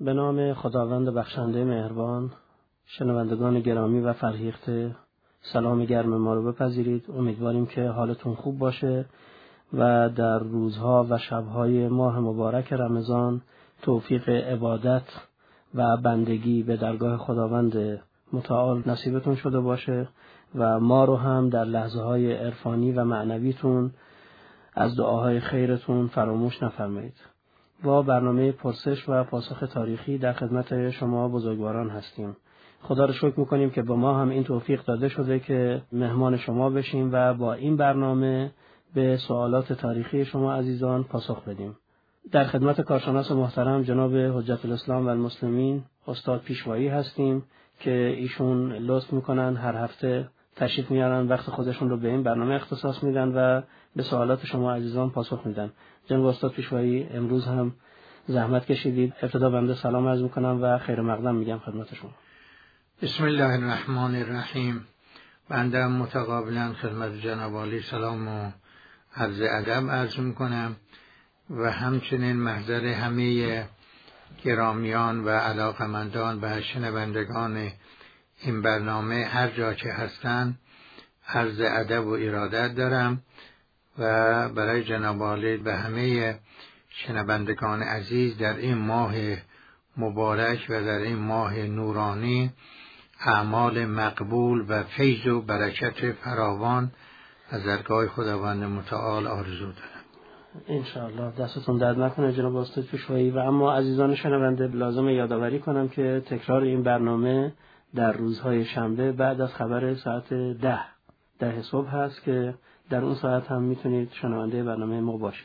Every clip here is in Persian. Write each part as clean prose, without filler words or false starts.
به نام خداوند بخشنده مهربان. شنوندگان گرامی و فرهیخته، سلام گرم ما رو بپذیرید. امیدواریم که حالتون خوب باشه و در روزها و شبهای ماه مبارک رمضان توفیق عبادت و بندگی به درگاه خداوند متعال نصیبتون شده باشه و ما رو هم در لحظه‌های عرفانی و معنویتون از دعاهای خیرتون فراموش نفرمایید. با برنامه پرسش و پاسخ تاریخی در خدمت شما بزرگواران هستیم. خدا رو شکر میکنیم که به ما هم این توفیق داده شده که مهمان شما بشیم و با این برنامه به سوالات تاریخی شما عزیزان پاسخ بدیم. در خدمت کارشناس محترم جناب حجت الاسلام و المسلمین استاد پیشوایی هستیم که ایشون لطف میکنن هر هفته تشریف میارن، وقت خودشون رو به این برنامه اختصاص میدن و به سوالات شما عزیزان پاسخ میدن. جناب استاد پیشوایی امروز هم زحمت کشیدید. ابتدا بنده سلام عرض میکنم و خیر مقدم میگم خدمت شما. بسم الله الرحمن الرحیم. بنده متقابلا خدمت جناب عالی سلام و عرض ادب عرض میکنم و همچنین محضر همه گرامیان و علاقمندان و شنوندگان این برنامه هر جا که هستن عرض ادب و ارادت دارم و برای جناب عالی و همه شنوندگان عزیز در این ماه مبارک و در این ماه نورانی اعمال مقبول و فیض و برکت فراوان از درگاه خداوند متعال آرزو دارم. انشاءالله دستتون درد نکنه جناب استاد پیشوایی. و اما عزیزان شنونده لازم یادآوری کنم که تکرار این برنامه در روزهای شنبه بعد از خبر ساعت 10 صبح هست که در اون ساعت هم میتونید شنونده برنامه ما باشید.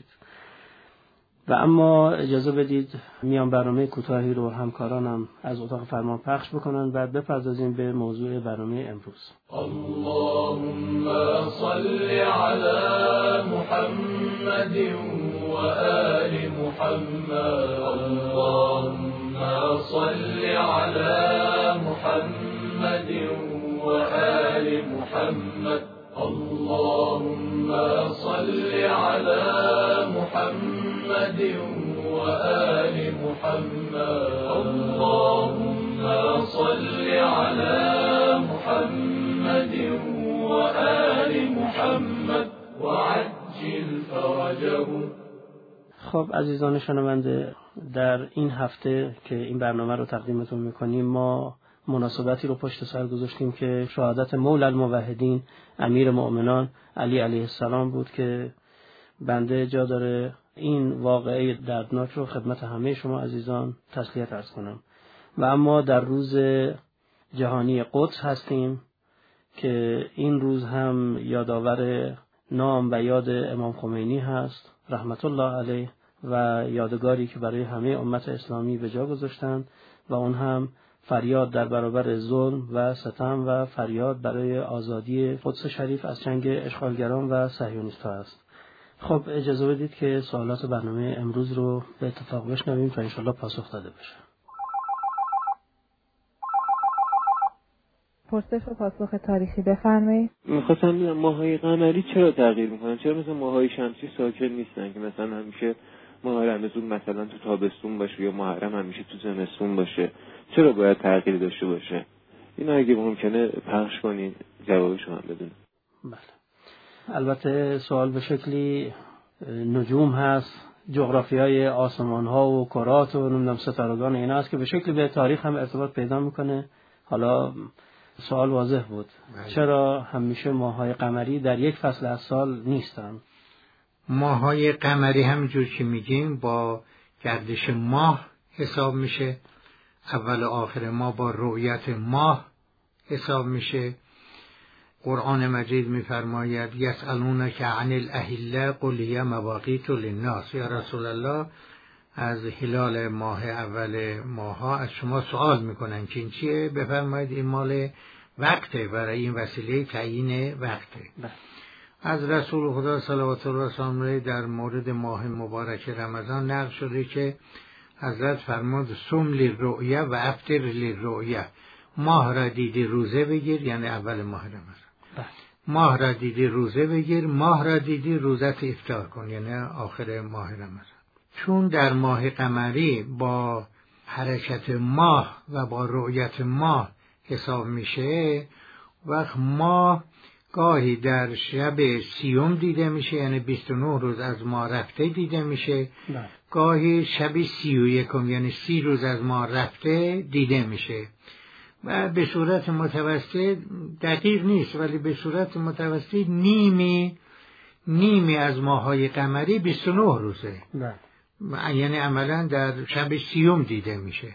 و اما اجازه بدید میان برنامه کوتاهی رو همکارانم از اتاق فرمان پخش بکنن بعد بپردازیم به موضوع برنامه امروز. اللهم صل علی محمد و آل محمد. اللهم صل علی محمد و آل محمد. اللهم صل علی محمد و آل محمد. اللهم صل علی محمد و آل محمد و عجل فرجهم. خب عزیزان شنونده، در این هفته که این برنامه رو تقدیمتون میکنیم ما مناسبتی رو پشت سر گذاشتیم که شهادت مولا الموحدین امیر مؤمنان علی علیه السلام بود که بنده جا داره این واقعه دردناک رو خدمت همه شما عزیزان تسلیت عرض کنم. و اما در روز جهانی قدس هستیم که این روز هم یادآور نام و یاد امام خمینی هست رحمت الله علیه و یادگاری که برای همه امت اسلامی به جا گذاشتند و اون هم فریاد در برابر ظلم و ستم و فریاد برای آزادی قدس شریف از چنگ اشغالگران و صهیونیست‌ها است. خب اجازه بدید که سوالات برنامه امروز رو به اتفاق بشنویم تا انشالله پاسخ داده بشه. پرسش و پاسخ تاریخی بفرمایید. می‌خواستم ببینم ماه‌های قمری چرا تغییر می‌کنن؟ چرا مثلا ماه‌های شمسی ساکن نیستن که مثلا همیشه ماه رمضان مثلا تو تابستون باشه یا محرم همیشه تو زمستون باشه؟ چرا باید تغییر داشته باشه؟ این اگه ممکنه پخش کنین جوابشو هم بدونم. بله. البته سوال به شکلی نجوم هست، جغرافیای آسمان ها و کرات و نمیدونم ستارگان اینا هست که به شکلی به تاریخ هم ارتباط پیدا میکنه. حالا سوال واضح بود چرا همیشه ماه‌های قمری در یک فصل از سال نیستن؟ ماه‌های قمری همینجور که میگیم با گردش ماه حساب میشه، اول و آخر ماه با رؤیت ماه حساب میشه. قرآن مجید میفرماید یسألونک عن الاهله قل هی مواقیت للناس. یا رسول الله از هلال ماه اول ماها از شما سوال میکنن که این چیه؟ بفرمایید این مال وقته، برای این وسیله تعیین وقته. از رسول خدا صلوات الله وسلامه علیه در مورد ماه مبارک رمضان نقل شده که حضرت فرمود صم للرؤیه و افطر للرؤیه. ماه را دیدی روزه بگیر، یعنی اول ماه رمضان. ماه را دیدی روزه بگیر، ماه را دیدی روزت افطار کن، یعنی آخر ماه رمضان. چون در ماه قمری با حرکت ماه و با رؤیت ماه حساب میشه، وقت ماه گاهی در شب 30 دیده میشه، یعنی 29 روز از ماه رفته دیده میشه، گاهی شب 31 یعنی 30 روز از ماه رفته دیده میشه و به صورت متوسط دقیق نیست ولی به صورت متوسط نیمی از ماه‌های قمری 29 روزه، یعنی عملا در شب 30 دیده میشه،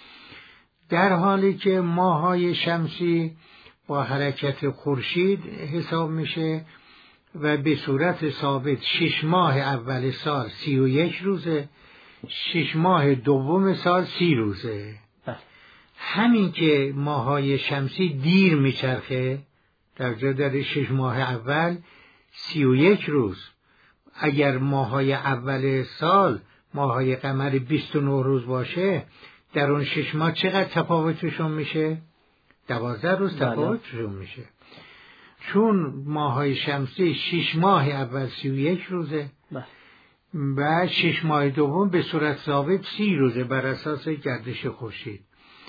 در حالی که ماه‌های شمسی با حرکت خورشید حساب میشه و به صورت ثابت 6 ماه اول سال 31 روزه، 6 ماه دوم سال 30 روزه. همین که ماه‌های شمسی دیر میچرخه، در جا داره 6 ماه اول 31 روز، اگر ماه‌های اول سال ماه‌های قمری 29 روز باشه، در اون 6 ماه چقدر تفاوتشون میشه؟ 12 روز تفاوتشون میشه. چون ماه‌های شمسی 6 ماه اول 31 روزه و 6 ماه دوم به صورت ثابت 30 روزه بر اساس گردش خورشید.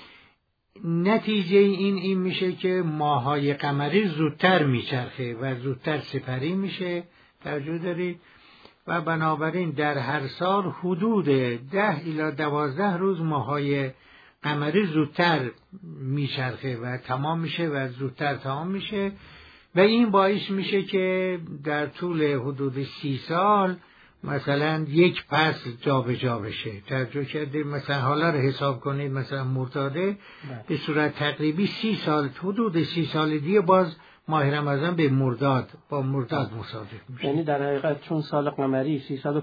نتیجه این میشه که ماه‌های قمری زودتر میچرخه و زودتر سپری میشه، توجه دارید، و بنابراین در هر سال حدود 10 الی 12 روز ماه‌های قمری زودتر میچرخه و تمام میشه و زودتر تمام میشه و این باعث میشه که در طول حدود 30 سال مثلا یک فصل جابجا بشه. توجه کردید؟ مثلا حالا رو حساب کنید، مثلا مرداده به صورت تقریبی 30 سال، حدود 30 سال دیگه باز ماه رمضان به مرداد مصادف میشه. یعنی در حقیقت چون سال قمری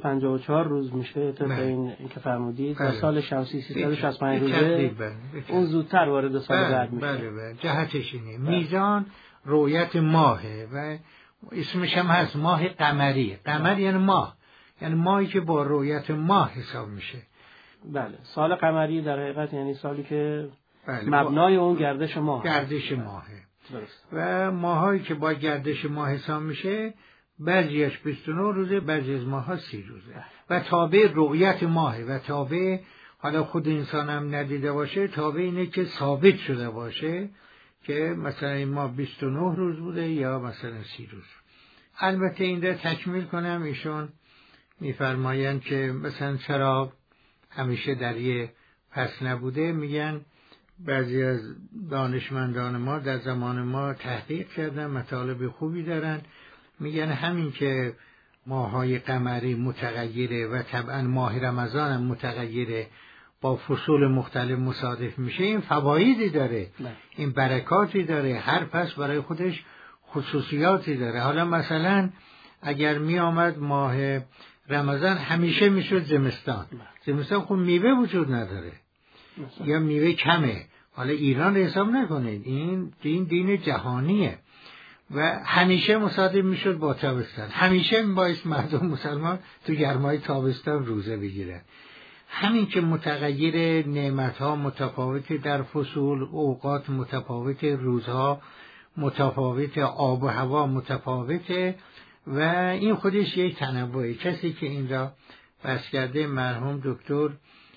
354 روز میشه طبق این که فرمودید و سال شمسی 365 روزه، اون زودتر وارد سال بعد میشه. بله جهتش اینه. میزان رؤیت ماهه و اسمش هم هست ماه قمری. قمر یعنی ماه، یعنی ماهی که با رؤیت ماه حساب میشه. بله، سال قمری در حقیقت یعنی سالی که مبنای اون گردش ماه. گردش ماهه. درست. و ماهایی که با گردش ماه حساب میشه بعضیش 29 روزه، بعضی از ماها 30 روزه و تابع رؤیت ماهه و تابع، حالا خود انسان هم ندیده باشه، تابع اینه که ثابت شده باشه که مثلا این ماه 29 روز بوده یا مثلا 30 روز. البته این رو تکمیل کنم، ایشون میفرمایند که مثلا چرا همیشه در یه فصل نبوده. میگن بعضی از دانشمندان ما در زمان ما تحقیق کردن، مطالب خوبی دارن. میگن همین که ماه‌های قمری متغیره و طبعا ماه رمضان هم متغیره، با فصول مختلف مصادف میشه، این فوایدی داره، این برکاتی داره، هر فصل برای خودش خصوصیاتی داره. حالا مثلا اگر می آمد ماه رمضان همیشه میشد زمستان خب میوه وجود نداره یا میوه کمه. حالا ایران حساب نکنید، این دین جهانیه و همیشه مصادف میشد با تابستان، همیشه باعث مردم مسلمان تو گرمای تابستان روزه بگیرن. همین که متغیر نعمتها متفاوت در فصول، اوقات متفاوت، روزها متفاوت، آب و هوا متفاوته و این خودش یک تنوعه. کسی که این را بحث کرده مرحوم دکتر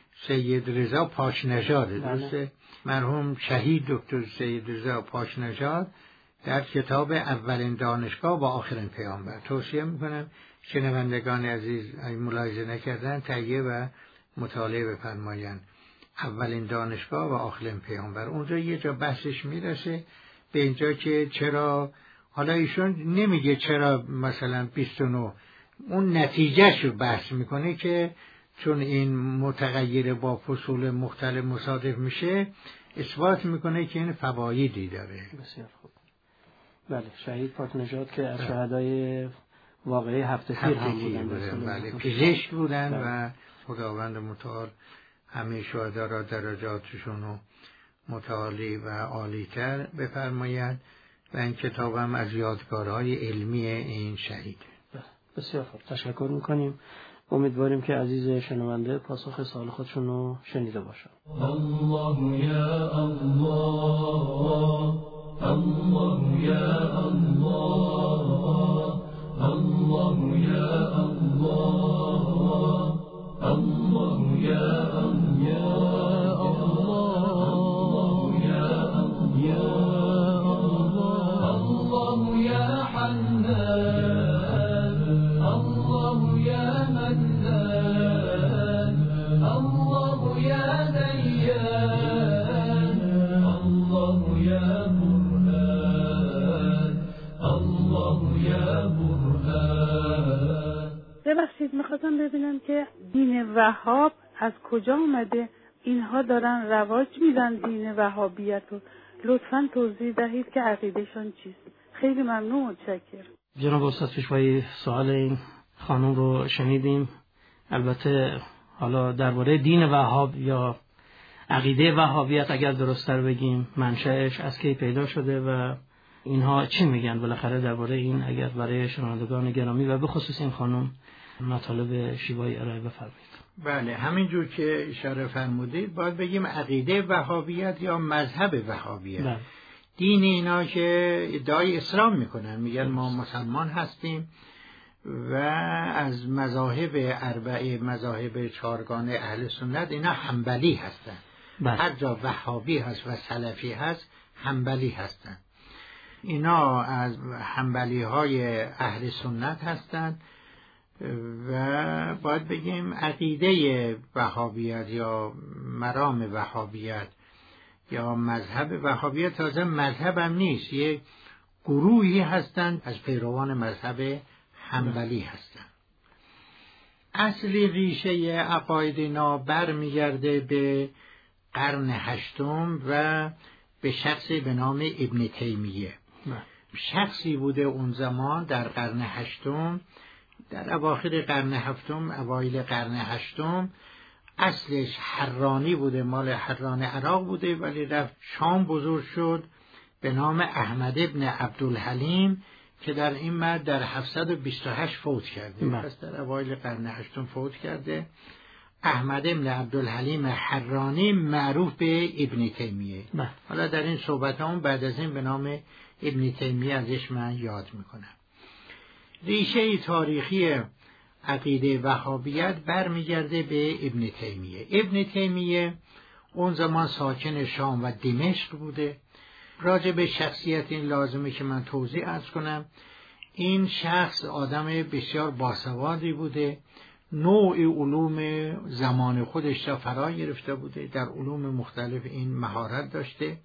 سید رضا پاشنژاد، درسته؟ مرحوم شهید دکتر سید رضا پاشنژاد در کتاب اولین دانشگاه و آخرین پیامبر. توصیه میکنم شنوندگان عزیز ملاحظه نکردن تهیه و مطالعه بفرمایند. اولین دانشگاه و آخرین پیامبر، اونجا یه جا بحثش میرسه به اینجا که چرا، حالا ایشون نمیگه چرا مثلا 29، اون نتیجهش رو بحث میکنه که چون این متغیر با فصول مختلف مصادف میشه، اثبات میکنه که این فوایدی داره. بسیار خوب. بله، شهید پاشنژاد که از شهدای واقعی هفته تیر هم بودن. بله، پزشک بودن و خداوند متعال همه شهدا را درجاتشون رو متعالی و عالی‌تر بفرماید و این کتابم از یادگارهای علمی این شهید. بسیار خوب، تشکر میکنیم. امیدواریم که عزیز شنونده پاسخ سوال خودشون رو شنیده باشن. الله یا الله، الله یا الله، الله یا الله، الله یا الله. بيان الله يا برهان الله يا برهان. ببخشید میخواستم ببینم که دین وهاب از کجا اومده؟ اینها دارن رواج میدن دین وهابیت رو، لطفاً توضیح دهید که عقیدهشان چیست. خیلی ممنون، متشکرم. جناب استاد پیشوایی سوال این خانم رو شنیدیم. البته حالا درباره دین وهاب یا عقیده وهابیت اگر درست‌تر بگیم منشأش از کی پیدا شده و اینها چی میگن بالاخره درباره این، اگر برای شنوندگان گرامی و به خصوص این خانم مطالب شیوایی ارائه بفرمایید. بله، همینجور که اشاره فرمودید باید بگیم عقیده وهابیت یا مذهب وهابیت. بله. دین اینا که ادعای اسلام میکنن، میگن ما مسلمان هستیم و از مذاهب اربعه، مذاهب چهارگانه اهل سنت، اینا حنبلی هستن. هر جا وهابی هست و سلفی هست حنبلی هستن. اینا از حنبلی های اهل سنت هستن و باید بگیم عقیده وهابیت یا مرام وهابیت یا مذهب وهابیت تازه مذهب هم نیست، یک گروهی هستند از پیروان مذهب حنبلی هستند. اصلی ریشه عقاید اینا برمیگرده به قرن هشتم و به شخصی به نام ابن تیمیه. شخصی بوده اون زمان در قرن هشتم، در اواخر قرن هفتم اوایل قرن هشتم. اصلش حرانی بوده، مال حران عراق بوده، ولی رفت شام بزرگ شد به نام احمد ابن عبدالحلیم که در این مرد در 728 فوت کرده. پس در اوایل قرن هشتم فوت کرده. احمد ابن عبدالحلیم حرانی معروف به ابن تیمیه. حالا در این صحبتامون بعد از این به نام ابن تیمیه ازش من یاد میکنم. ریشه تاریخی عقیده وهابیت برمیگرده به ابن تیمیه. ابن تیمیه اون زمان ساکن شام و دمشق بوده. راجع به شخصیت این لازمه که من توضیح عرض کنم. این شخص آدم بسیار باسوادی بوده، نوع علوم زمان خودش را فرا گرفته بوده، در علوم مختلف این مهارت داشته،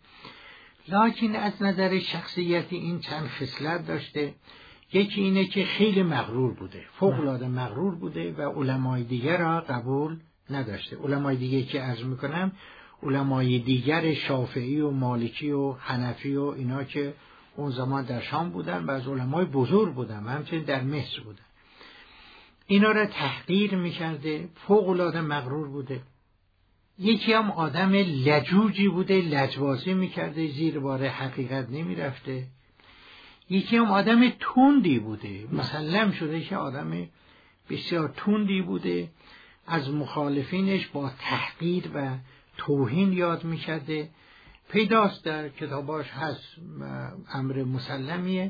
لکن از نظر شخصیتی این چند خصلت داشته. یکی اینه که خیلی مغرور بوده، فوق‌العاده مغرور بوده و علمای دیگر را قبول نداشته. علمای دیگه که عرض میکنم علمای دیگر شافعی و مالکی و حنفی و اینا که اون زمان در شام بودن و از علمای بزرگ بودن و همچنین در مصر بودن، اینا را تحقیر میکرده، فوق‌العاده مغرور بوده. یکی هم آدم لجوجی بوده، لجبازی میکرده، زیر بار حقیقت نمیرفته. یکی هم آدم تندی بوده، مسلم شده که آدم بسیار تندی بوده، از مخالفینش با تحقیر و توهین یاد میکرده. پیداست در کتاباش هست، امر مسلمیه.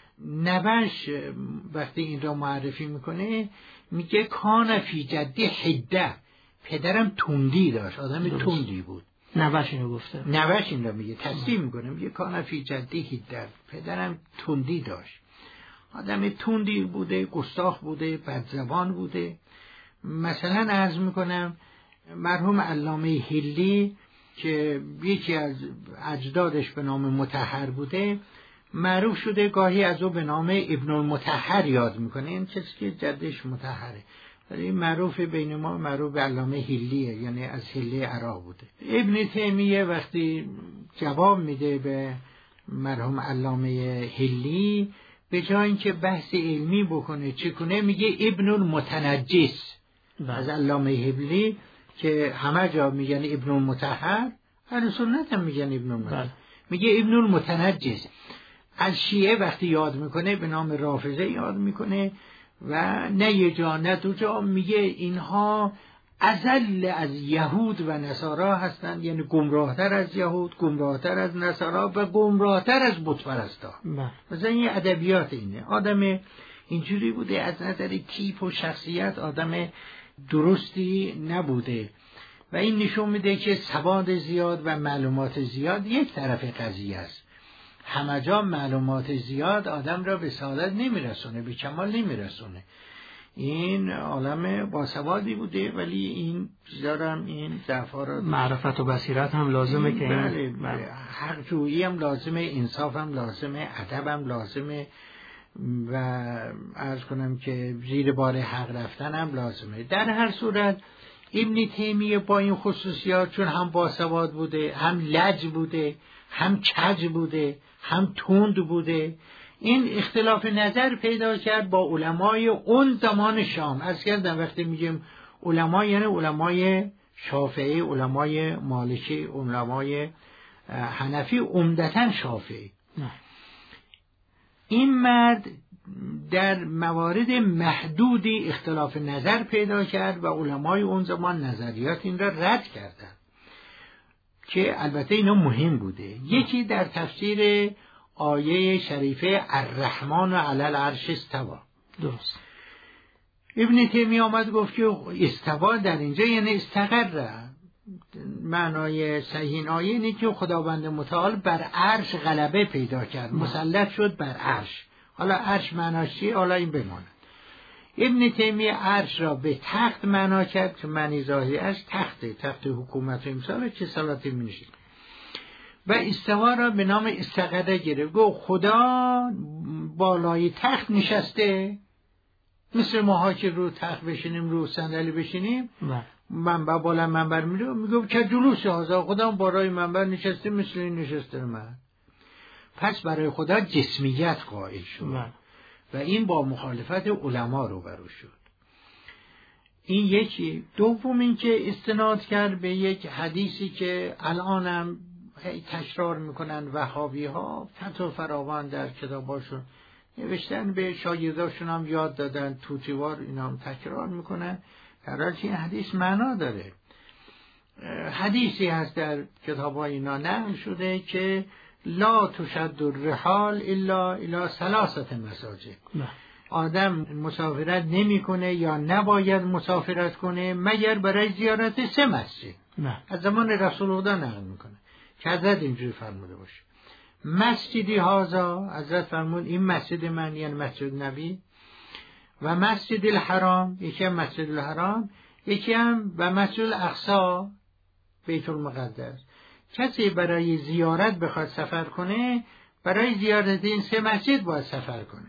نبش وقتی این را معرفی میکنه میگه کان فی جدی حده، پدرم تندی داشت، آدم تندی بود. نبش اینو گفته، نبش این را میگه، تصدیق میکنه، میگه کان فی جدی حده، پدرم تندی داشت، آدم تندی بوده، گستاخ بوده، بدزبان بوده. مثلا عرض میکنم مرحوم علامه هلی که یکی از اجدادش به نام مطهر بوده، معروف شده گاهی از او به نام ابن المطهر یاد میکنه، این کسی که جدش مطهره، ولی معروف بین ما معروف به علامه هلیه، یعنی از هلی عراق بوده. ابن تیمیه وقتی جواب میده به مرحوم علامه هلی، به جای اینکه بحث علمی بکنه چه کنه، میگه ابن المتنجس. از علامه هلی که همه جا میگن ابن المطهر، اهل سنت هم میگن ابن المطهر، میگه ابن المتنجس. از شیعه وقتی یاد میکنه به نام رافضه یاد میکنه و نه یه جا نه دو جا میگه اینها اذل از یهود و نصارا هستند، یعنی گمراهتر از یهود، گمراهتر از نصارا و گمراهتر از بت پرستا. مثلا این ادبیات اینه. آدم اینجوری بوده، از نظر تیپ و شخصیت آدم درستی نبوده و این نشون میده که سواد زیاد و معلومات زیاد یک طرف قضیه است. همه جا معلومات زیاد آدم را به سعادت نمیرسونه، به کمال نمیرسونه. این عالم باسوادی بوده، ولی این چیزارم این ضعف‌ها رو معرفت و بصیرت هم لازمه که بله حق جویی هم لازمه، انصاف هم لازمه، ادب هم لازمه و عرض کنم که زیر بار حق رفتن هم لازمه. در هر صورت ابن تیمیه با این خصوصیات، چون هم باسواد بوده، هم لج بوده، هم کج بوده، هم تند بوده، این اختلاف نظر پیدا کرد با علمای اون زمان شام. از کردم وقتی میگیم علما یعنی علمای شافعی، علمای مالکی، علمای حنفی، عمدتاً شافعی. این مرد در موارد محدودی اختلاف نظر پیدا کرد و علمای اون زمان نظریات این را رد کردند که البته اینا مهم بوده. یکی در تفسیر آیه شریفه الرحمن علی العرش استوى. درست. ابن تیمیه آمد گفت که استوا در اینجا یعنی استقر. معنای صحیح این آیه اینه که خداوند متعال بر عرش غلبه پیدا کرد، مسلط شد بر عرش. حالا عرش معناش چیه؟ حالا این بماند. ابن تیمیه عرش را به تخت معنا کرد که معنی ظاهری از تخت حکومت و امسال چه صلاتی می نشید و استوا را به نام استقره گرفت. گفت خدا بالای تخت نشسته، مثل ماها که رو تخت بشینیم، رو صندلی بشینیم، منبر بالا منبر میگفت که جلوس هازا، خدا بالای منبر نشسته مثل این نشسته من. پس برای خدا جسمیت قائل شد و این با مخالفت علما روبرو شد. این یکی. دوم این که استناد کرد به یک حدیثی که الانم تکرار میکنن وهابی ها، فتح فراوان در کتاباشون نوشتن، به شاگرداشون هم یاد دادن، توتیوار اینا هم تکرار میکنن، در حالی که این حدیث معنا داره. حدیثی هست در کتابای اینا نقل شده که لا تشد الرحال الا الى 3 مساجد. آدم مسافرت نمیکنه یا نباید مسافرت کنه مگر برای زیارت 3 مسجد. از زمان رسول خدا نقل میکنه که حضرت اینجوری فرموده باشه: مسجدی هازا، حضرت فرمود این مسجد من یعنی مسجد نبی، و مسجد الحرام، یکی هم مسجد الحرام، یکی هم و مسجد الاقصی بیت المقدس. کسی برای زیارت بخواد سفر کنه، برای زیارت این 3 مسجد باید سفر کنه.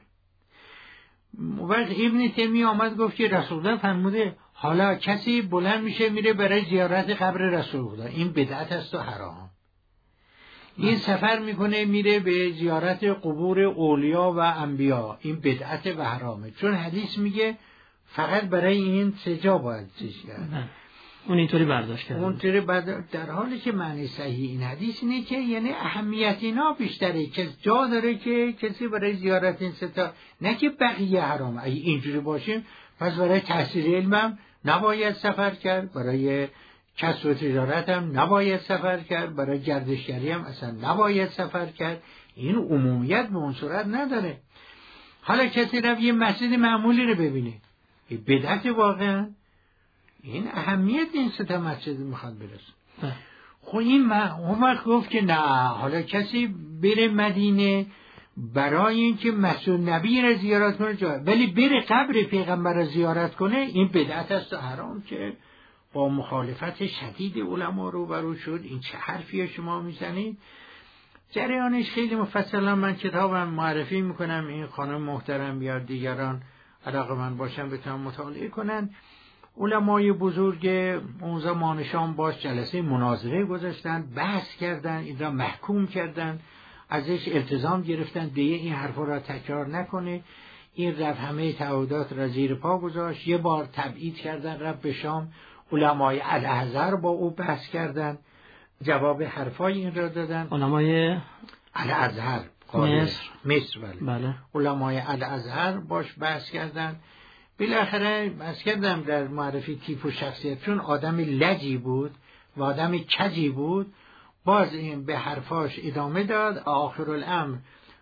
وقت ابن تیمیه آمد گفت که رسول الله فرموده حالا کسی بلند میشه میره برای زیارت قبر رسول خدا، این بدعت است و حرام. این سفر میکنه میره به زیارت قبور اولیاء و انبیا، این بدعت و حرامه، چون حدیث میگه فقط برای این 3 جا باید چیز کرد. اون اینطوری برداشت کرد. اونطوری در حالی که معنی صحیح این حدیث اینه که یعنی اهمیت اینا بیشتره، که جا داره که کسی برای زیارت این 3 تا، نه که بقیه حرام. اگه اینجوری باشیم پس برای تحصیل علمم نباید سفر کرد، برای کسب و تجارت هم نباید سفر کرد، برای گردشگری هم اصلا نباید سفر کرد. این عمومیت به اون صورت نداره. حالا کسی رو یه مسجد معمولی رو ببینه، این بدعت واقعا. این اهمیت این 3 تا مسجد میخواد برسه. خب این وقت گفت که نه، حالا کسی بره مدینه برای اینکه مسجد نبی را زیارت کنه، ولی بره قبر پیغمبر را زیارت کنه، این بدعت است و حرام که با مخالفت شدید علما روبرو شد. این چه حرفیه شما میزنید؟ جریانش خیلی مفصلا من کتابم معرفی میکنم، این خانم محترم یا دیگران علاقه‌مند باشن بتونن مطالعه کنن. علمای بزرگ اون زمان شام باش جلسه مناظره گذاشتن، بحث کردن، این را محکوم کردن، ازش التزام گرفتن دیگه این حرفا را تکرار نکنه. این رفت همه تعهدات را زیر پا گذاشت. یه بار تبعید کردن، رفت به شام، علمای الازهر با او بحث کردن، جواب حرفای این را دادن. علمای الازهر مصر بله. علمای الازهر باش بحث کردن. بالاخره بحث کردم در معرفی تیپ و شخصیت، چون آدم لجی بود و آدم کجی بود، باز این به حرفاش ادامه داد. آخر الامر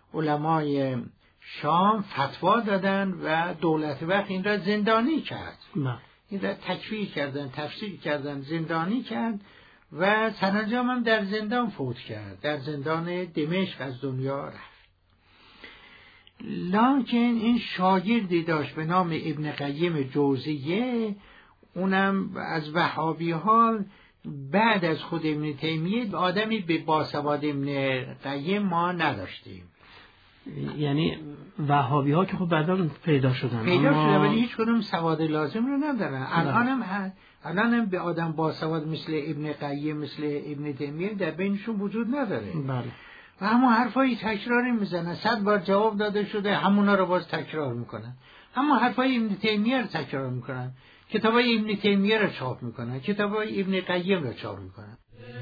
علمای شام فتوا دادن و دولت وقت این را زندانی کرد. این را تکفیر کردن، تفسیر کردن، زندانی کرد و سرانجام هم در زندان فوت کرد، در زندان دمشق از دنیا رفت. لکن این شاگردی داشت به نام ابن قیم جوزیه، اونم از وهابی ها، بعد از خود ابن تیمیه آدمی به باسواد ابن قیم ما نداشتیم. یعنی وهابی ها که خب بعدا پیدا شدن ولی هیچ کدوم سواد لازم رو ندارن. الانم به آدم باسواد مثل ابن قیم، مثل ابن تیمیه در بینشون وجود نداره. بله. و همون حرفایی تکراری میزنن، 100 بار جواب داده شده همونا رو باز تکرار میکنن، همون حرفای ابن تیمیه رو تکرار میکنن، کتابای ابن تیمیه رو چاپ میکنن، کتابای ابن قیم رو چاپ میکنن.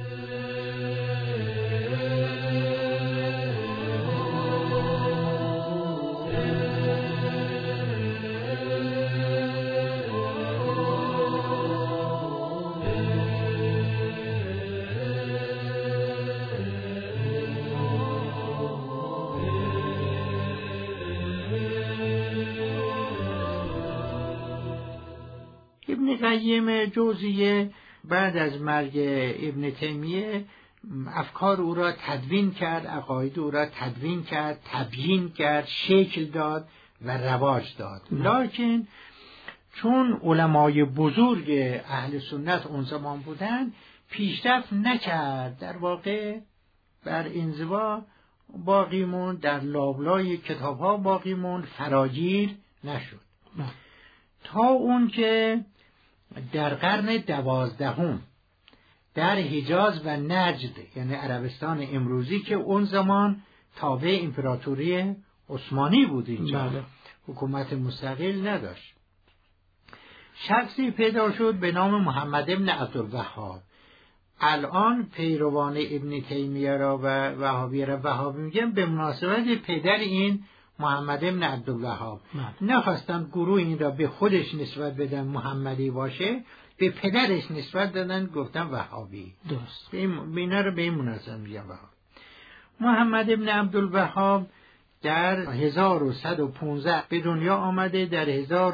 ابن قیم جوزیه بعد از مرگ ابن تیمیه افکار او را تدوین کرد، عقاید او را تدوین کرد، تبیین کرد، شکل داد و رواج داد. لکن چون علمای بزرگ اهل سنت اون زمان بودن پیشرفت نکرد، در واقع بر انزوا باقی موند، در لابلای کتاب‌ها باقی موند، فراگیر نشد. تا اون که در قرن 12 در حجاز و نجد، یعنی عربستان امروزی که اون زمان تابع امپراتوری عثمانی بود، اینجا حکومت مستقل نداشت، شخصی پیدا شد به نام محمد ابن عبدالوهاب. الان پیروان ابن تیمیه را و وهابی را وهابی میگن به مناسبت پدر این محمد ابن عبدالوهاب. نخواستن گروه این را به خودش نسبت بدن محمدی باشه، به پدرش نسبت دادن گفتن وهابی. درست. اینا رو به این مناسبت میگن وهاب. محمد ابن عبدالوهاب در 1115 به دنیا آمده، در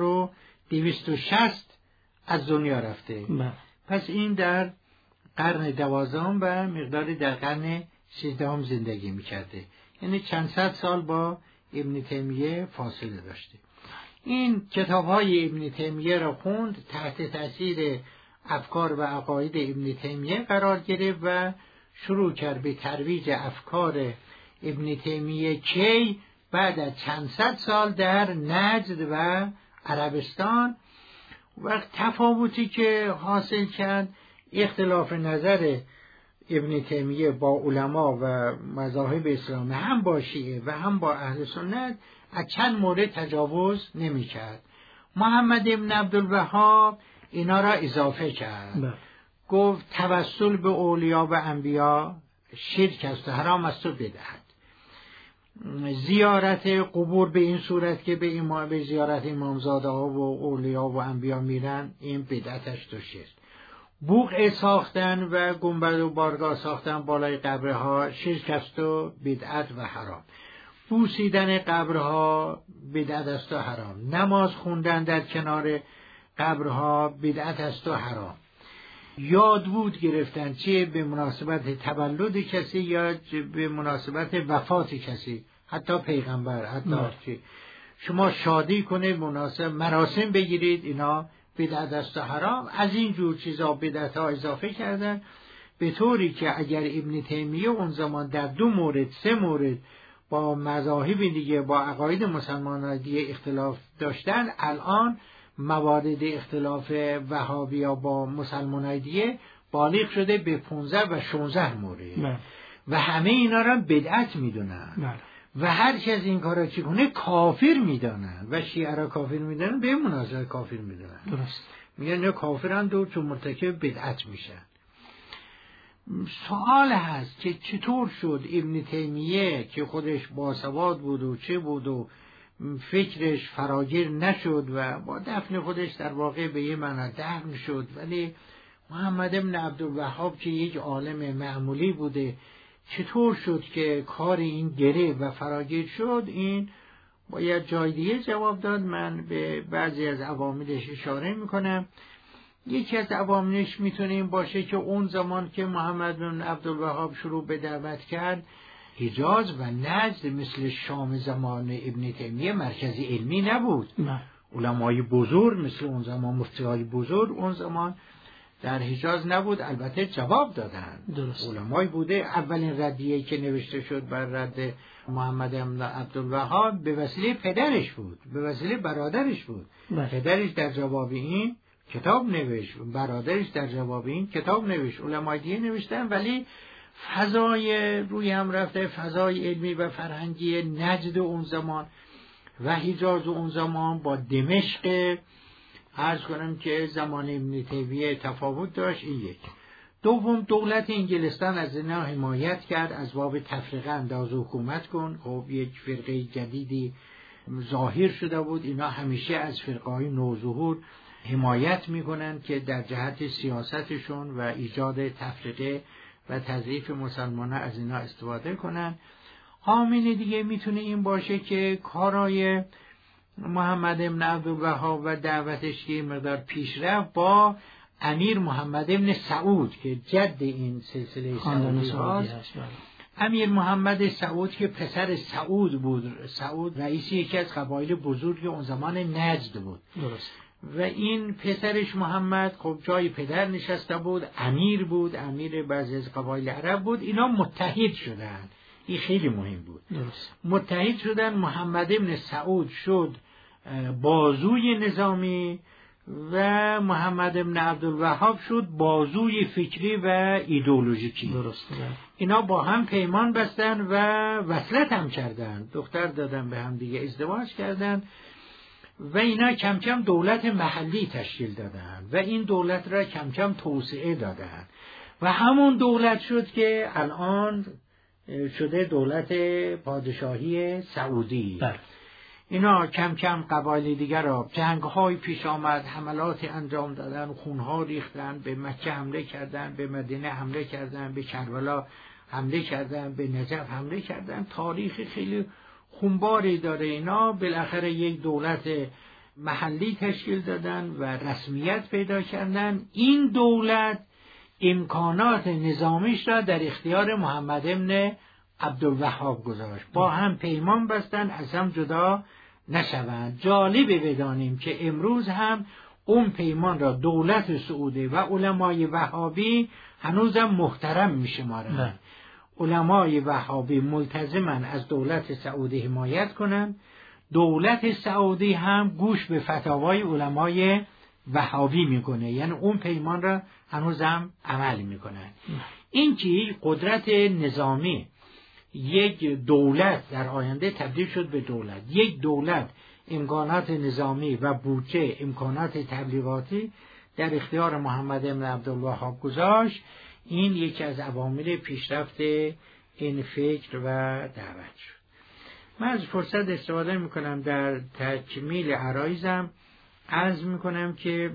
1260 از دنیا رفته. پس این در قرن 12 و مقداری در قرن 13 زندگی میکرده، یعنی چند صد سال با ابن تیمیه فاصله داشته. این کتاب‌های ابن تیمیه را خوند، تحت تاثیر افکار و عقاید ابن تیمیه قرار گرفت و شروع کرد به ترویج افکار ابن تیمیه که بعد از چند صد سال در نجد و عربستان. و تفاوتی که حاصل کرد، اختلاف نظر ابن تیمیه با علما و مذاهب اسلامی، هم با شیعه و هم با اهل سنت، از چند مورد تجاوز نمی کرد. محمد ابن عبدالوهاب اینا را اضافه کرد. گفت توسل به اولیاء و انبیا شرک است، حرام است و بدعت. زیارت قبور به این صورت که به زیارت امامزاده ها و اولیاء و انبیا میرن، این بدعتش تو شرک. بوق ساختن و گنبد و بارگاه ساختن بالای قبرها شرک است و بدعت و حرام. بوسیدن قبرها بدعت است و حرام. نماز خوندن در کنار قبرها بدعت است و حرام. یادبود گرفتن، چه به مناسبت تولد کسی یا به مناسبت وفات کسی، حتی پیغمبر، حتی چه شما شادی کنید، مناسب مراسم بگیرید، اینا بدعت است و حرام. از این جور چیزا بدعت ها اضافه کردن، به طوری که اگر ابن تیمیه اون زمان در 2 مورد 3 مورد با مذاهب دیگه، با عقاید مسلمانان دیگه اختلاف داشتن، الان موارد اختلاف وهابیا با مسلمانان دیگه بالغ شده به 15 و 16 مورد. و همه اینا را بدعت میدونن. و هر کی از این کارا چی کنه کافر میدانن و شیعه را کافر میدانن، به مناسبت کافر میدانن. درست. میگن یا کافرند و چون مرتکب بدعت میشن. سوال هست که چطور شد ابن تیمیه که خودش باسواد بود و چه بود و فکرش فراگیر نشد و با دفن خودش در واقع به یه معنی دفن شد، ولی محمد ابن عبدالوهاب که یک عالم معمولی بوده چطور شد که کار این گره و فراگیر شد؟ این باید جای دیگه جواب داد. من به بعضی از عواملش اشاره میکنم. یکی از عواملش میتونه این باشه که اون زمان که محمد بن عبدالوهاب شروع به دعوت کرد، حجاز و نجد مثل شام زمان ابن تیمیه مرکزی علمی نبود. علمای بزرگ مثل اون زمان، مفتیهای بزرگ اون زمان در حجاز نبود. البته جواب دادن، علمای بوده. اولین ردیه‌ای که نوشته شد بر رد محمد بن عبدالوهاب به وسیله پدرش بود، به وسیله برادرش بود. پدرش در جواب این کتاب نوشت، برادرش در جواب این کتاب نوشت، علمای دیگه نوشتن. ولی فضای روی هم رفته، فضای علمی و فرهنگی نجد اون زمان و حجاز اون زمان با دمشق عرض کنم که زمان ابن تیمیه تفاوت داشت. این یک. دوم، دولت انگلستان از اینا حمایت کرد، از باب تفریقه انداز حکومت کن. خب یک فرقه جدیدی ظاهر شده بود، اینا همیشه از فرقه‌های نوظهور حمایت میکنن که در جهت سیاستشون و ایجاد تفریقه و تضعیف مسلمانان از اینا استفاده کنن. عامل دیگه میتونه این باشه که کارای محمد بن عبدالوهاب و دعوتش که مقدار پیشرفت با امیر محمد بن سعود که جد این سلسله سعودی هاست. امیر محمد سعود که پسر سعود بود. سعود رئیس یکی از قبایل بزرگ اون زمان نجد بود. درست. و این پسرش محمد خب جای پدر نشسته بود، امیر بود، امیر بعضی از قبایل عرب بود. اینا متحد شدن، این خیلی مهم بود. درست. متحد شدن. محمد بن سعود شد بازوی نظامی و محمد بن عبدالوهاب شد بازوی فکری و ایدئولوژیکی. درست. اینا با هم پیمان بستن و وصلت هم کردن، دختر دادن به هم دیگه، ازدواج کردن و اینا کم کم دولت محلی تشکیل دادن و این دولت را کم کم توسعه دادن و همون دولت شد که الان شده دولت پادشاهی سعودی. اینا کم کم قبایل دیگر را جنگ‌های پیش آمد، حملات انجام دادن، خونها ریختن، به مکه حمله کردن، به مدینه حمله کردن، به کربلا حمله کردن، به نجف حمله کردن. تاریخ خیلی خونباری داره. اینا بالاخره یک دولت محلی تشکیل دادن و رسمیت پیدا کردن. این دولت امکانات نظامیش را در اختیار محمد بن عبدالوهاب گذاشت. با هم پیمان بستن از هم جدا نشوند. جالبه بدانیم که امروز هم اون پیمان را دولت سعودی و علمای وهابی هنوزم محترم میشمارند. علمای وهابی ملتزمن از دولت سعودی حمایت کنند. دولت سعودی هم گوش به فتاوای علمای وهابی میکنه، یعنی اون پیمان را هنوزم عمل میکنن. این که قدرت نظامی یک دولت در آینده تبدیل شد به دولت، یک دولت امکانات نظامی و بودجه، امکانات تبلیغاتی در اختیار محمد بن عبدالوهاب گذاشت. این یکی از عوامل پیشرفت این فکر و دعوت شد. من از فرصت استفاده میکنم در تکمیل عرایزم عرض میکنم که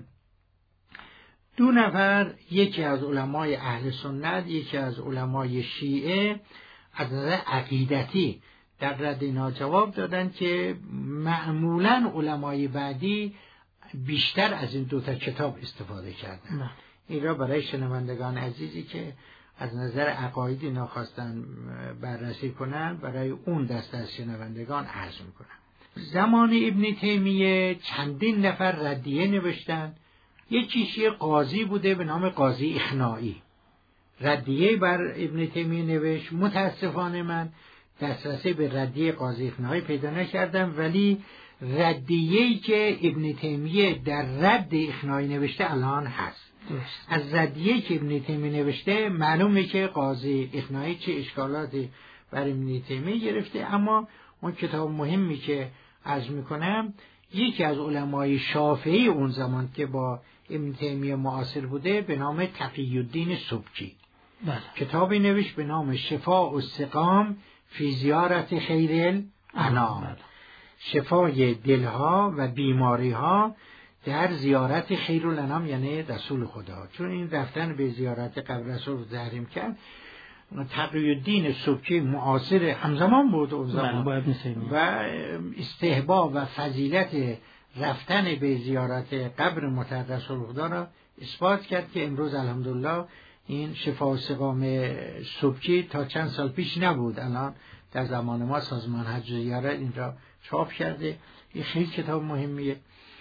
دو نفر، یکی از علمای اهل سنت، یکی از علمای شیعه، از نظر عقیدتی در رد اینا جواب دادن که معمولا علمای بعدی بیشتر از این دوتا کتاب استفاده کردن. این را برای شنوندگان عزیزی که از نظر عقایدی اینا خواستن بررسی کنن، برای اون دست از شنوندگان عرض میکنم. زمان ابن تیمیه چندین نفر ردیه نوشتن. یکیش یه قاضی بوده به نام قاضی اخنائی، ردیه بر ابن تیمیه نوشت. متاسفانه من دسترسی به ردیه قاضی اخنائی پیدا نکردم، ولی ردیه‌ای که ابن تیمیه در رد اخنائی نوشته الان هست. از ردیه‌ای که ابن تیمیه نوشته معلومه که قاضی اخنائی چه اشکالاتی بر ابن تیمیه گرفته. اما اون کتاب مهمی که عرض میکنم، یکی از علمای شافعی اون زمان که با ابن تیمیه معاصر بوده به نام تقی الدین سبکی کتابی نوشت به نام شفاء السقام فی زیارت خیر الانام، شفای دلها و بیماریها در زیارت خیر الانام، یعنی رسول خدا. چون این رفتن به زیارت قبر رسول رو تحریم کرد. تقی الدین سبکی معاصر همزمان بود اون زمان و استحباب و فضیلت رفتن به زیارت قبر مطهر رسول خدا را اثبات کرد که امروز الحمدلله این شفا و سقام سبکی تا چند سال پیش نبود، الان در زمان ما سازمان حج زیارت این را چاپ کرده. این خیلی کتاب مهمیه.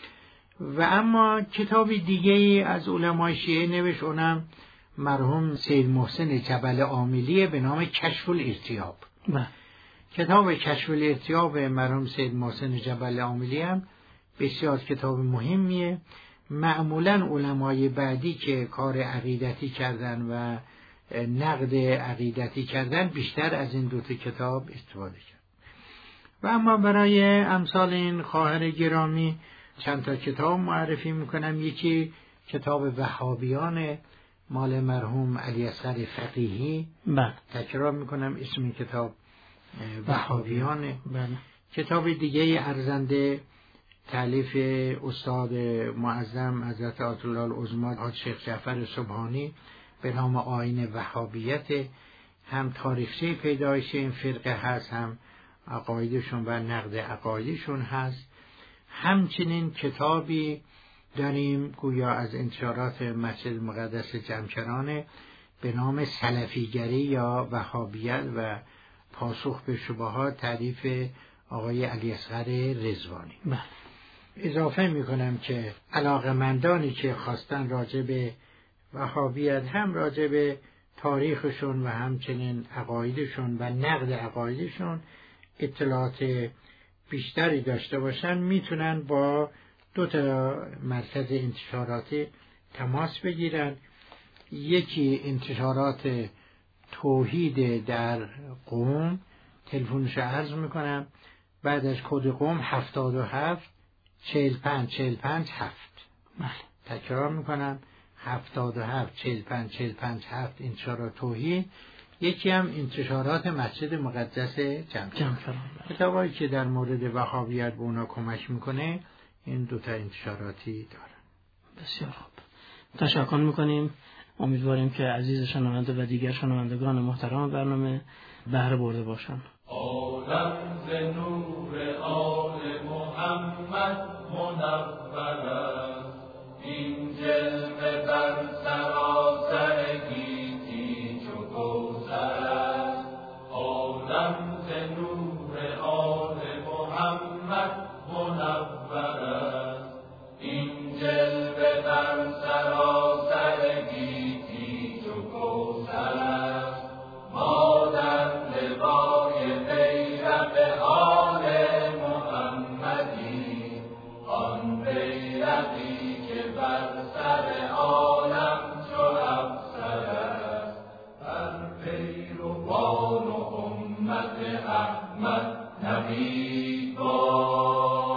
و اما کتاب دیگه از علمای شیعه نوشت، اونم مرحوم سید محسن جبل عاملیه به نام کشف الارتیاب. کتاب کشف الارتیاب مرحوم سید محسن جبل عاملی هم بسیار کتاب مهمیه. معمولا علمای بعدی که کار عقیدتی کردن و نقد عقیدتی کردن بیشتر از این دو تا کتاب استفاده کرد. و اما برای امثال این خواهر گرامی چند تا کتاب معرفی میکنم. یکی کتاب وهابیان مال مرحوم علی اصغر فقیهی، تکرار میکنم اسم کتاب وهابیان. کتاب دیگه ارزنده تالیف استاد معظم حضرت آیت الله العظمی حاج شیخ جعفر سبحانی به نام آیین وهابیت، هم تاریخچه پیدایش این فرقه هست، هم عقایدشون و نقد عقایدشون هست. همچنین کتابی داریم گویا از انتشارات مسجد مقدس جمکران به نام سلفیگری یا وهابیت و پاسخ به شبهات، تالیف آقای علی اصغر رضوانی. اضافه میکنم که علاقه‌مندانی که خواستن راجع به وهابیت، هم راجع به تاریخشون و همچنین عقایدشون و نقد عقایدشون اطلاعات بیشتری داشته باشن، میتونن با دو تا مرکز انتشاراتی تماس بگیرن. یکی انتشارات توحید در قم، تلفنش عرض میکنم، بعد از کد قم 77 45 45 7. تکرار میکنم 77 45 45 7 انتشارات توحید. یکی هم انتشارات مسجد مقدس جمکران. کتابایی که در مورد وهابیت به اونا کمک میکنه این دوتا انتشاراتی دارن. بسیار خوب، تشکر میکنیم. امیدواریم که عزیز شنونده و دیگر شنوندگان محترم برنامه بهره برده باشن. عالم ز نور آل محمد منور است، این جلوه بر سراسر گیتی چو کوثر است. عالم ز نور آل محمد منور است، این جلوه بر سراسر گیتی چو کوثر است. ما در لوای بیرق آل محمدی، آن بیرقی که بر سر عالم چو افسر است. بر پیروان و امت احمد نوید باد.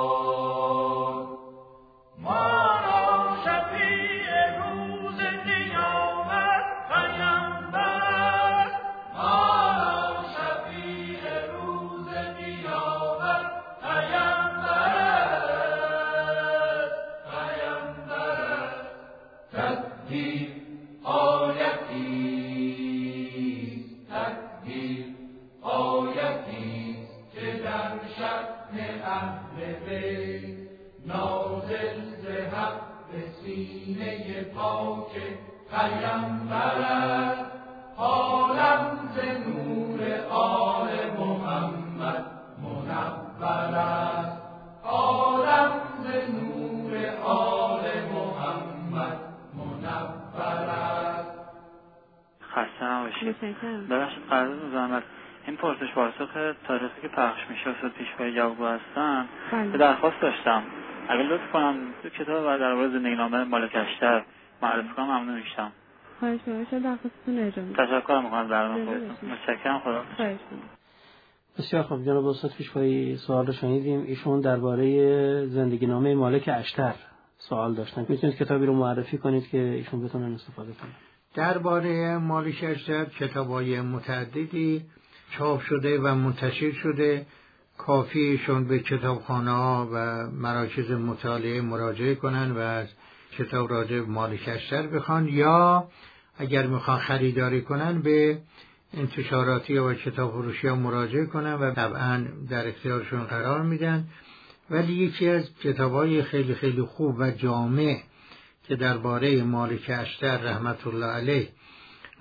نازل ز حق به سینه پاک پیامبر است. عالم ز نور آل محمد منور است. عالم ز نور آل محمد منور است. خسته نباشید. ببخشید قرار زحمت این پرسش پاسخ تاریخی که پخش میشه استاد پیشوای جوابگو هستن به درخواست داشتم اگه لطف کنم تو کتاب و در مورد زندگی نامه مالک اشتر معرفی کنم ممنون میشم. خواهش می‌کنم. درخواستتون اجرا می‌کنم. تشکر می‌کنم برنامه خودتون. متشکرم. خدا. خواهش می‌کنم. بسیار خوب جناب استاد پیشوایی سوال رو شنیدیم. ایشون درباره زندگی نامه مالک اشتر سوال داشتن. میتونید کتابی رو معرفی کنید که ایشون بتونن استفاده کنن. درباره مالک اشتر کتابای متعددی چاپ شده و منتشر شده. کافیشون به کتابخانه‌ها و مراکز مطالعه مراجعه کنن و از کتاب راجع به مالک اشتر بخوان، یا اگر میخوان خریداری کنن به انتشاراتی و کتاب فروشی ها مراجعه کنن و طبعا در اختیارشون قرار میدن. ولی یکی از کتابای خیلی خیلی خوب و جامع که درباره مالک اشتر رحمت الله علیه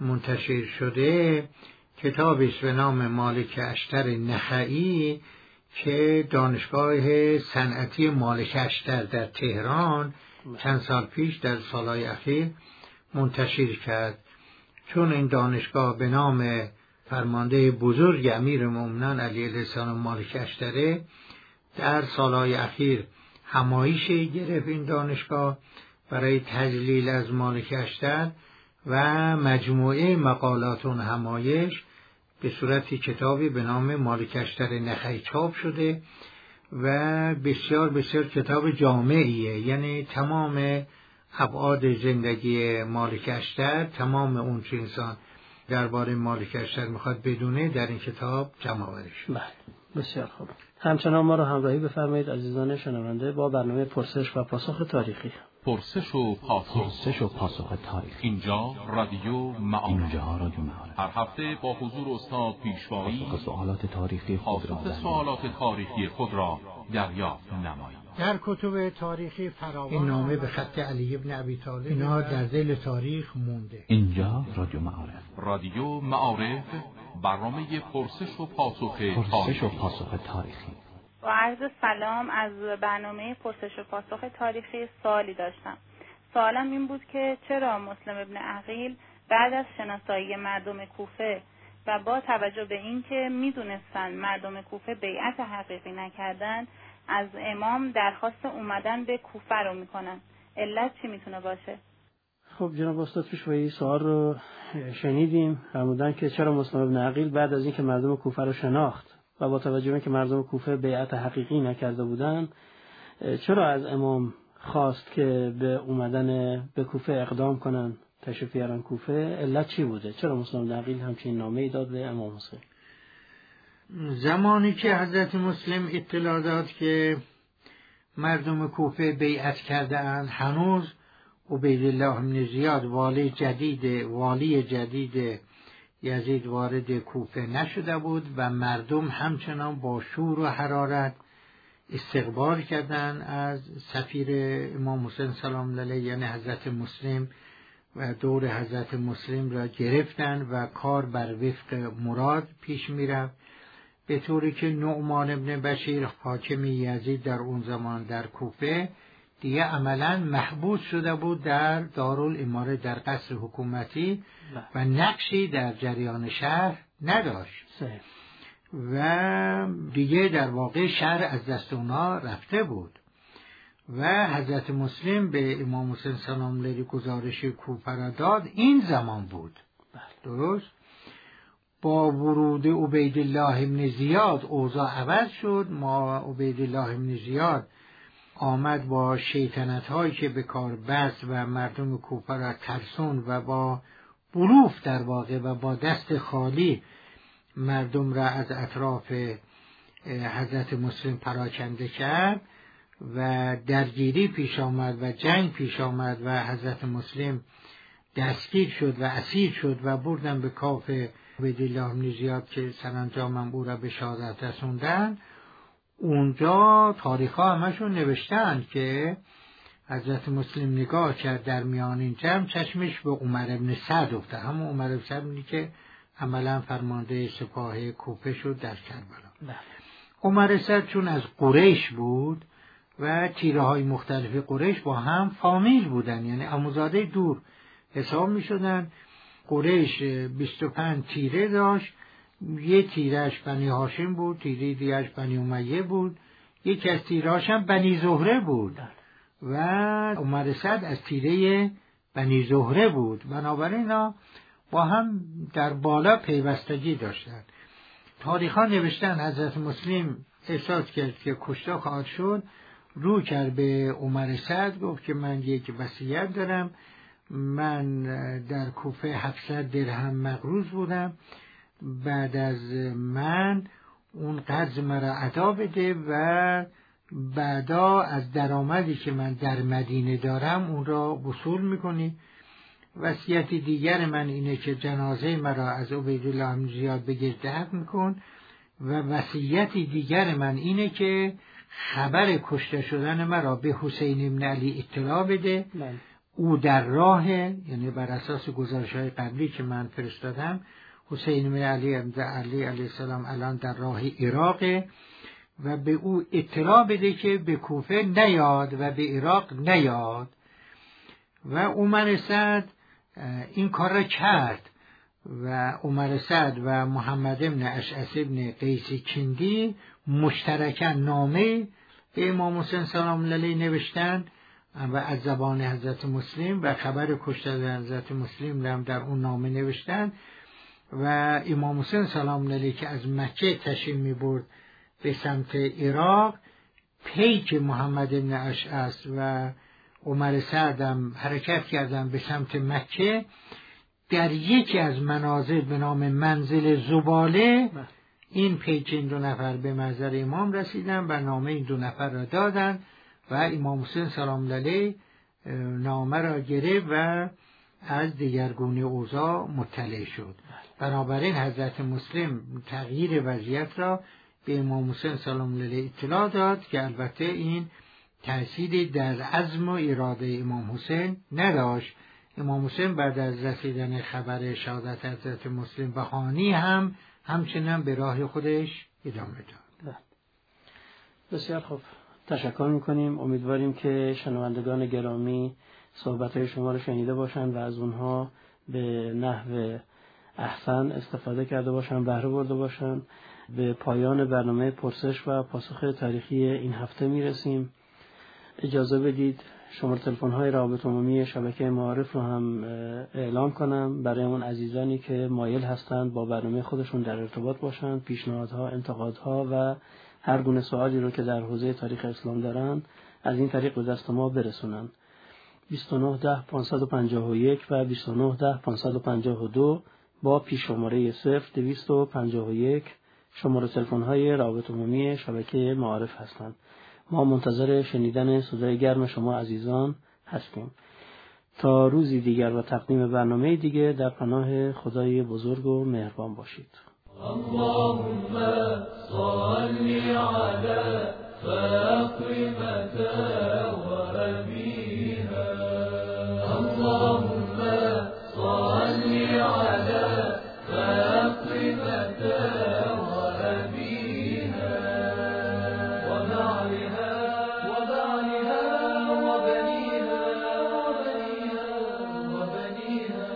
منتشر شده کتابی است به نام مالک اشتر نخعی که دانشگاه صنعتی مالک اشتر در تهران چند سال پیش در سالهای اخیر منتشر کرد. چون این دانشگاه به نام فرمانده بزرگ امیرالمومنین علیه السلام مالک اشتره، در سالهای اخیر همایش گرفت این دانشگاه برای تجلیل از مالک اشتر و مجموعه مقالات اون همایش به صورت کتابی به نام مالک اشتر نخعی چاپ شده و بسیار بسیار کتاب جامعیه، یعنی تمام ابعاد زندگی مالک اشتر، تمام اون چه انسان درباره مالک اشتر میخواد بدونه در این کتاب جمع آوری شده. بله، بسیار خوب. همچنان ما رو همراهی بفرمایید عزیزان شنونده با برنامه پرسش و پاسخ تاریخی. پرسش و پاسخ تاریخی. اینجا رادیو معارف. هر هفته با حضور استاد پیشوایی پاسخ سوالات تاریخی خود را دریافت نمایید. در کتب تاریخی فراوان این نامه به خط علی ابن ابی طالب اینا در دل تاریخ مونده. اینجا رادیو معارف برنامه پرسش و پاسخ تاریخی. با عرض سلام، از برنامه پرسش و پاسخ تاریخی سوالی داشتم. سوالم این بود که چرا مسلم ابن عقیل بعد از شناسایی مردم کوفه و با توجه به اینکه میدونستن مردم کوفه بیعت حقیقی نکردن، از امام درخواست اومدن به کوفه رو میکنن؟ علت چی میتونه باشه؟ خب جناب استاد پیشوایی سوال رو شنیدیم. فرمودن که چرا مسلم ابن عقیل بعد از اینکه مردم کوفه رو شناخت و با توجه به اینکه مردم کوفه بیعت حقیقی نکرده بودن، چرا از امام خواست که به اومدن به کوفه اقدام کنن، تشریف بیارن کوفه؟ علت چی بوده؟ چرا مسلم ابن عقیل همچین نامه‌ای داد به امام حسین؟ زمانی که حضرت مسلم اطلاع داد که مردم کوفه بیعت کرده اند، هنوز عبیدالله بن زیاد والی جدید یزید وارد کوفه نشده بود و مردم همچنان با شور و حرارت استقبال کردند از سفیر امام حسین سلام علیه، یعنی حضرت مسلم، و دور حضرت مسلم را گرفتند و کار بر وفق مراد پیش میرفت، به طوری که نعمان ابن بشیر حاکم یزید در اون زمان در کوفه دیگه عملاً محبوس شده بود در دارالاماره، در قصر حکومتی و نقشی در جریان شهر نداشت و دیگه در واقع شهر از دست اونا رفته بود و حضرت مسلم به امام حسین سلام علیه گزارش کوفه را داد. این زمان بود، درست؟ با ورود عبیدالله بن زیاد اوضاع عوض شد. عبیدالله بن زیاد آمد با شیطنت هایی که به کار بست و مردم کوفه را ترسون و با بلوف در واقع و با دست خالی مردم را از اطراف حضرت مسلم پراکنده کرد و درگیری پیش آمد و جنگ پیش آمد و حضرت مسلم دستگیر شد و اسیر شد و بردن به کاخ عبیدالله بن زیاد که سرانجام او را به شهادت رسوندن. اونجا تاریخ‌ها همشون نوشتن که حضرت مسلم نگاه کرد در میان این جمع، چشمش به عمر ابن سعد افتاد، همون عمر ابن سعد که عملا فرمانده سپاه کوفه شد در کربلا. عمر سعد چون از قریش بود و تیره‌های مختلف قریش با هم فامیل بودن، یعنی عموزاده دور حساب می‌شدن. قریش 25 تیره داشت، یه تیرش بنی هاشم بود، تیره دیگرش بنی امیه بود، یکی از تیرهاش هم بنی زهره بود و عمر سعد از تیره بنی زهره بود. بنابراین اینا با هم در بالا پیوستگی داشتن. تاریخ‌ها نوشتن حضرت مسلم احساس کرد که کشته خواهد شد، رو کرد به عمر سعد، گفت که من یک وصیت دارم، من در کوفه 700 درهم مقروض بودم، بعد از من اون قرض مرا ادا بده و بعدا از درآمدی که من در مدینه دارم اون را وصول میکنی. وصیت دیگر من اینه که جنازه مرا از عبیدالله بن زیاد بگیر دفن میکن و وصیت دیگر من اینه که خبر کشته شدن مرا به حسین بن علی اطلاع بده او در راه، یعنی بر اساس گزارش‌های قبلی که من فرستادم، حسین بن علی علیه السلام الان در راه عراقه و به او اطلاع بده که به کوفه نیاد و به عراق نیاد. و عمر سعد این کار را کرد و عمر سعد و محمد بن اشعث بن قیس کندی مشترکاً نامه به امام حسین سلام الله علیه نوشتند و از زبان حضرت مسلم و خبر کشتن حضرت مسلم هم در اون نامه نوشتند و امام حسین سلام الله علیه که از مکه تشریف می‌برد به سمت عراق، پیک محمد بن اشعث و عمر سعد هم حرکت کردن به سمت مکه. در یکی از منازل به نام منزل زباله این پیک این دو نفر به محضر امام رسیدن و نامه این دو نفر را دادن و امام حسین سلام الله علیه نامه را گرفت و از دیگرگونی اوضاع مطلع شد. بنابراین حضرت مسلم تغییر وضعیت را به امام حسین سلام الله علیه اطلاع داد که البته این تأثیری در عزم و اراده امام حسین نداشت. امام حسین بعد از رسیدن خبر شهادت حضرت مسلم به خانی همچنان به راه خودش ادامه داد. بسیار خوب، تشکر میکنیم. امیدواریم که شنوندگان گرامی صحبت‌های شما رو شنیده باشند و از اونها به نحو احسن استفاده کرده باشند، بهره برده باشند. به پایان برنامه پرسش و پاسخ تاریخی این هفته میرسیم. اجازه بدید شماره تلفن‌های روابط عمومی شبکه معارف رو هم اعلام کنم برای اون عزیزانی که مایل هستند با برنامه خودشون در ارتباط باشند، پیشنهادها، انتقادها و هر گونه سوالی رو که در حوزه تاریخ اسلام دارن از این طریق به دست ما برسونن. 2910 551 و 2910 552 با پیش شماره 0251 شماره تلفن‌های روابط عمومی شبکه معارف هستند. ما منتظر شنیدن صدای گرم شما عزیزان هستیم. تا روزی دیگر و تقدیم برنامه دیگه در پناه خدای بزرگ و مهربان باشید. اللهم صل على فاطمة و أبيها. اللهم صل على فاطمة و أبيها وبعلها وبنيها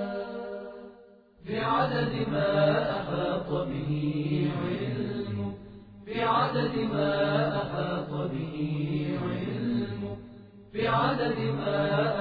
بعدد ما أحاط به علمه، بعدد ما أحاط به علمه، بعدد ما